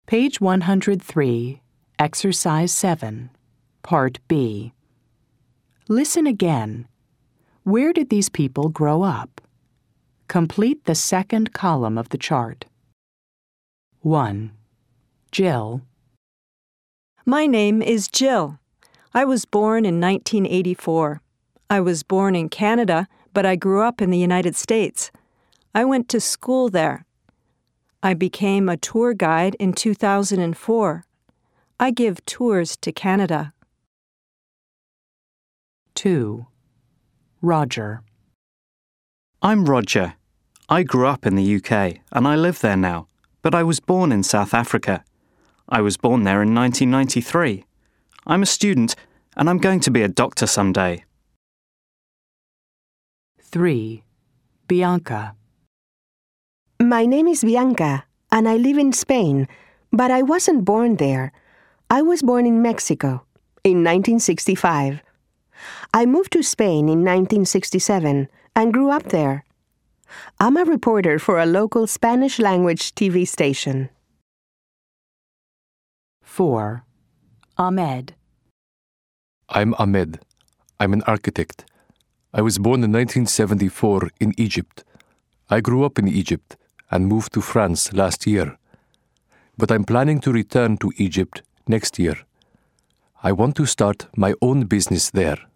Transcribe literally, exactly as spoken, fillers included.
Page one hundred three, Exercise seven, Part B. Listen again. Where did these people grow up? Complete the second column of the chart. one. Jill. My name is Jill. I was born in nineteen eighty-four. I was born in Canada, but I grew up in the United States. I went to school there. I became a tour guide in two thousand four. I give tours to Canada. two. Roger. I'm Roger. I grew up in the U K and I live there now, but I was born in South Africa. I was born there in nineteen ninety-three. I'm a student and I'm going to be a doctor someday. three. Bianca. My name is Bianca, and I live in Spain, but I wasn't born there. I was born in Mexico in nineteen sixty-five. I moved to Spain in nineteen sixty-seven and grew up there. I'm a reporter for a local Spanish-language T V station. four. Ahmed. I'm Ahmed. I'm an architect. I was born in nineteen seventy-four in Egypt. I grew up in Egypt and moved to France last year. But I'm planning to return to Egypt next year. I want to start my own business there.